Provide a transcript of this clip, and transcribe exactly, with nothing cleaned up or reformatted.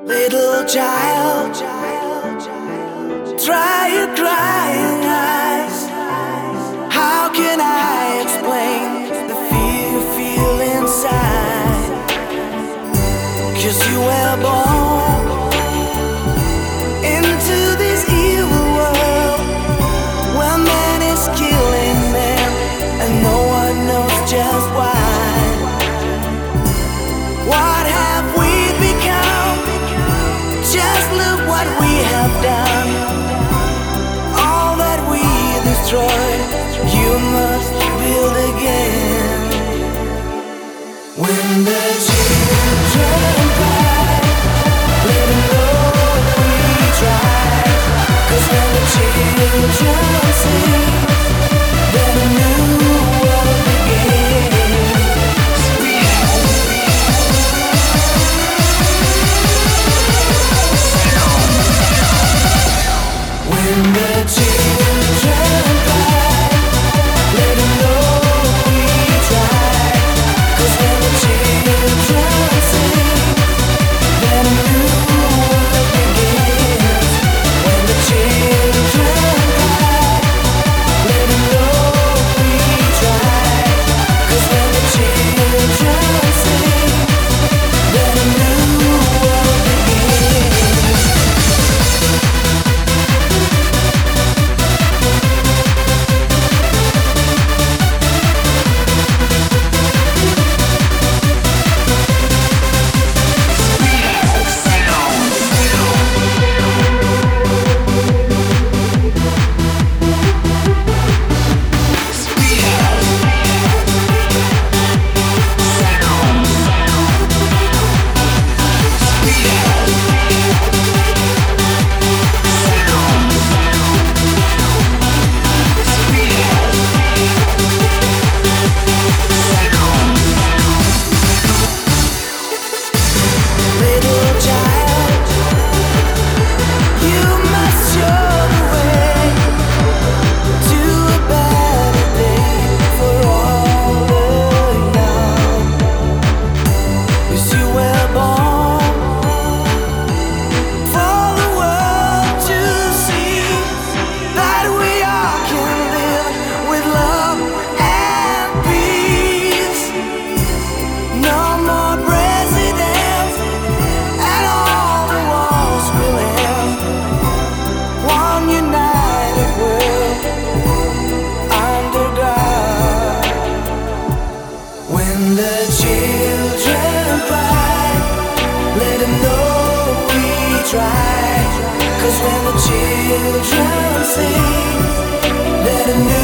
Little child, dry your crying eyes. How can I explain the fear you feel inside? 'Cause you were born into this evil world where man is killing man and no one knows just why. What have we become? Just look what we have done. All that we destroyed, you must build again. When the children cry, let them know we tried. 'Cause when the children sing, then a new world begins. When the children cry, let them know we tried. 'Cause when the children sing, then a new world begins. When the children cry, let them know we tried. 'Cause when the children sing, then a new world begins. Little child, you must show the way to a better day for all the young. 'Cause you were born for the world to see that we all can live with love and peace. No more presidents, and all the wars will end. One united world under God. When the children cry, let them know we tried. 'Cause when the children sing, let them know